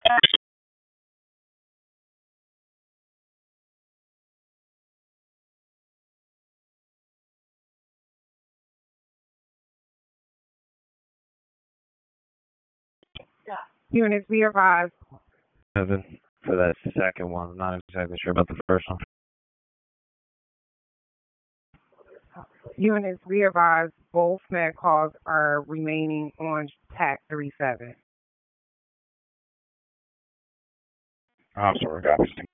Units be advised. Seven for that second one. I'm not exactly sure about the first one. Units be advised. Both med calls are remaining on TAC 37. I'm sorry, guys.